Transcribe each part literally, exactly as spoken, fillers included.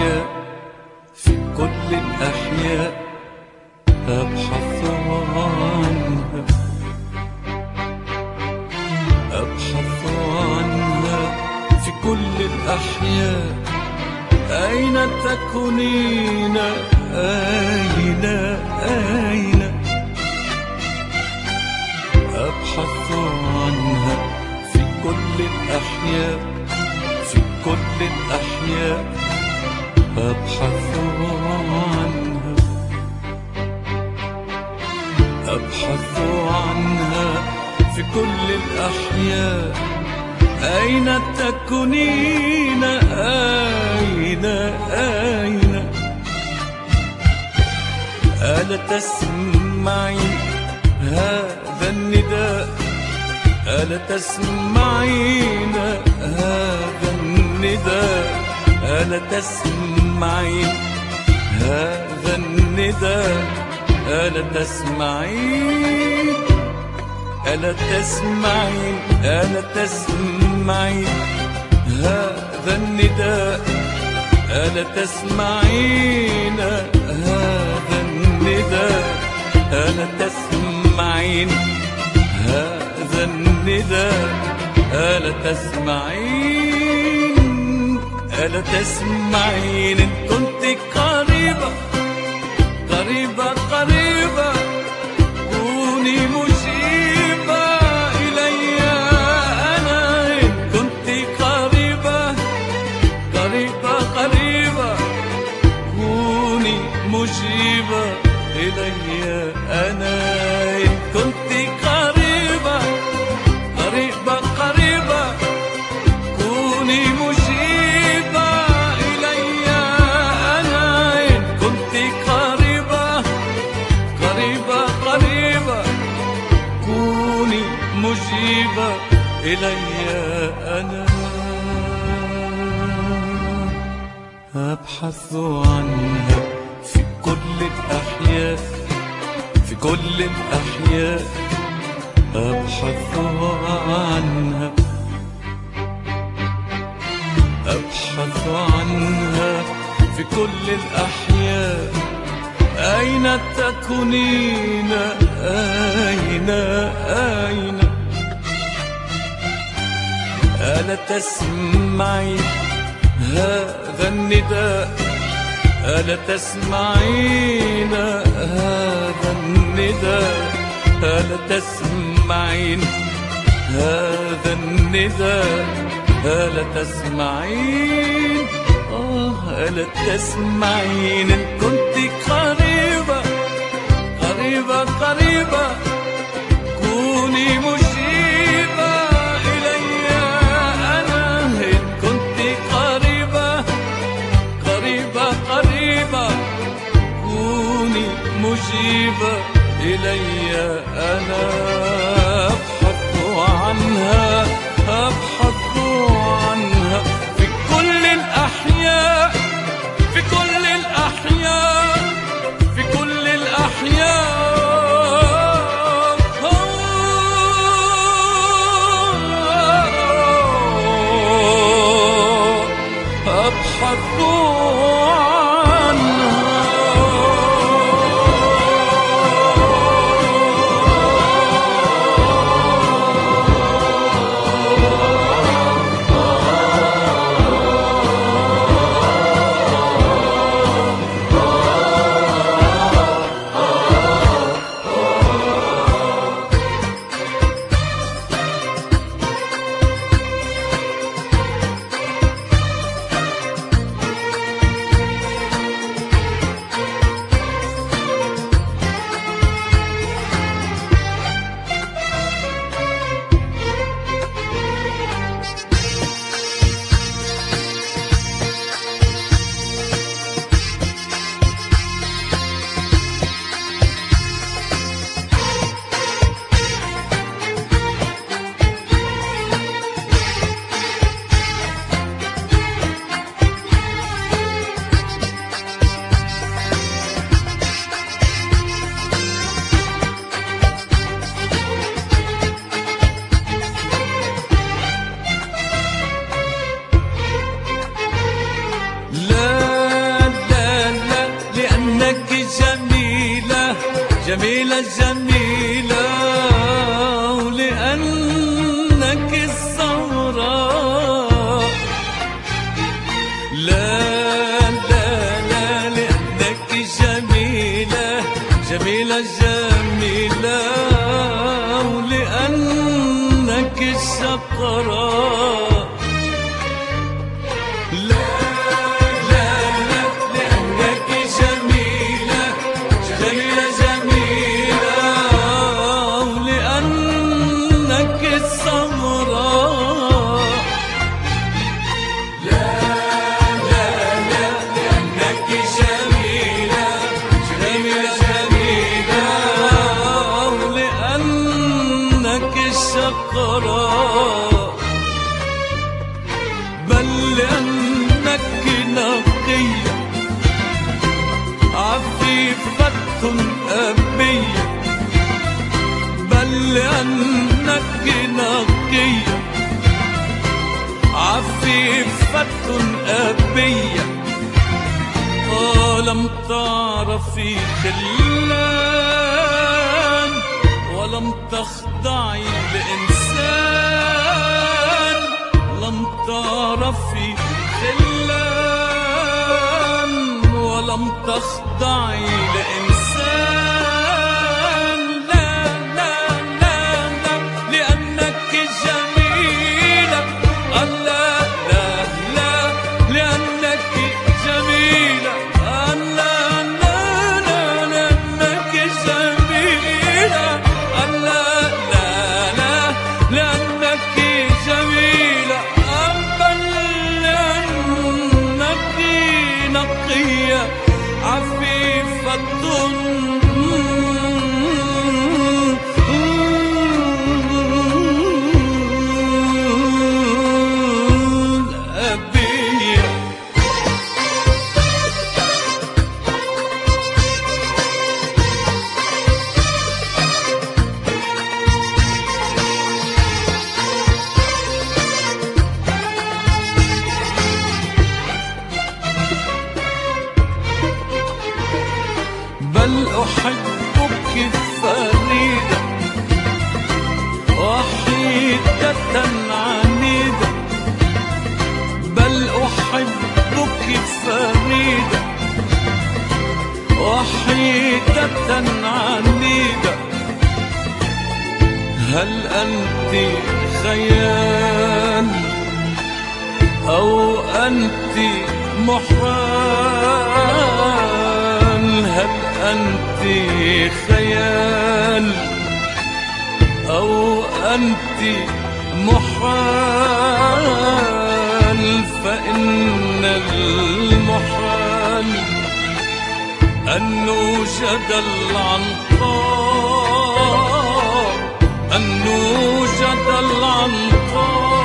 الأحياء في كل الأحياء أبحث عنها، أبحث عنها في كل الأحياء. أين تكونين؟ أين أين أبحث عنها في كل الأحياء، في كل الأحياء أبحث عنها، أبحث عنها في كل الأحياء. أين تكونين؟ أين أين ألا تسمعين هذا النداء؟ ألا تسمعين هذا النداء؟ ألا تسمعين هذا النداء؟ ألا تسمعين؟ ألا تسمعين؟ ألا تسمعين هذا النداء؟ ألا تسمعين هذا النداء؟ ألا تسمعين هذا النداء؟ ألا تسمعين؟ ألا تسمعين؟ إن كنت قريبة قريبة قريبة كوني مجيبة إلي أنا. إن كنت قريبة قريبة قريبة كوني مجيبة إلي أنا. إن كنت قريبة قريبة قريبة كوني مجيبة إلي أنا. إن كنت قريبة قريبة قريبة كوني مجيبة إلي أنا. أبحث عنها في كل الأحياء، في كل الأحياء أبحث عنها، أبحث عنها في كل الأحياء. أين تكونين؟ أين أين ألا تسمعين هذا النداء؟ ألا تسمعين هذا النداء؟ ألا تسمعين هذا النداء؟ ألا تسمعين؟ آه ألا تسمعين؟ إن كنت قريبة قريبة قريبة كوني مجيبة إلي أنا. إن كنت قريبة قريبة قريبة كوني مجيبة إلي أنا. أبحث عنها، أبحث عنها في كل الأحياء، في كل الأحياء، في كل الأحياء. أبحث جميلة جميلة ولأنك الزهراء. لا لا لا لأنك جميلة جميلة جميلة ولأنك الشقراء. بل لأنك نقية عفيفة أبية. بل لأنك نقية عفيفة أبية. ولم تعرفي خلان ولم تخضعي لإنسان. لم تعرفي خلان ولم تخضعي لإنسان. لا لا لا لا لأنك جميلة. لا لا لا لأنك جميلة. لا لا لا لأنك جميلة. لا لا لا لأنك جميلة. بل لأنك نقية عفيفة أبية. بل أحبك فريدة وحيدة عنيدة. بل أحبك فريدة وحيدة عنيدة. هل أنت خيال أو أنت محال؟ هل أنت خيال أو أنت محال؟ فإن المحال أن نوجد العنقاء. أن نوجد العنقاء.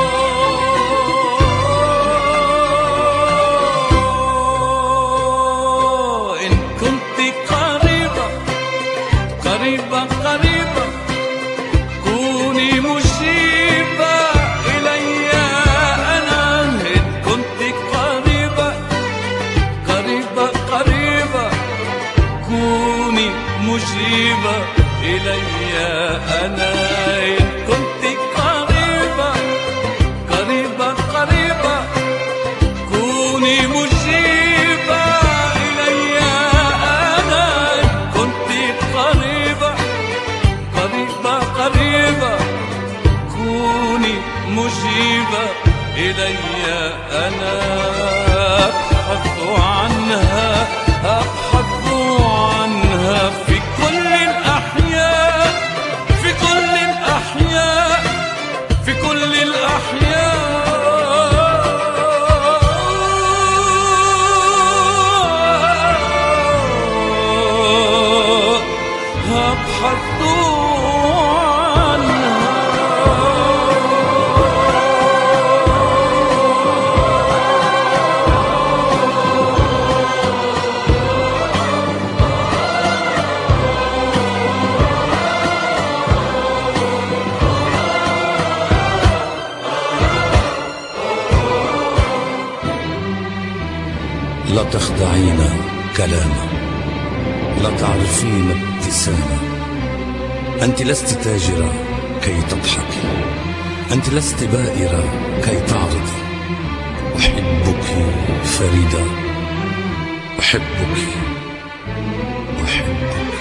قريبة قريبة كوني مجيبة إلي أنا. إن كنت قريبة قريبة قريبة كوني مجيبة إلي أنا. إن كنت قريبة قريبة قريبة كوني مجيبة إلي أنا. إن كنت قريبة قريبة قريبة كوني مجيبة إلي أنا. أبحث عنها أبحث عنها في كل الأحياء في كل الأحياء في كل الأحياء. أبحث لا تخدعين كلامه. لا تعرفين ابتسامة. أنت لست تاجرة كي تضحكي، أنت لست بائرة كي تعرضي. أحبك فريدة، أحبك أحبك.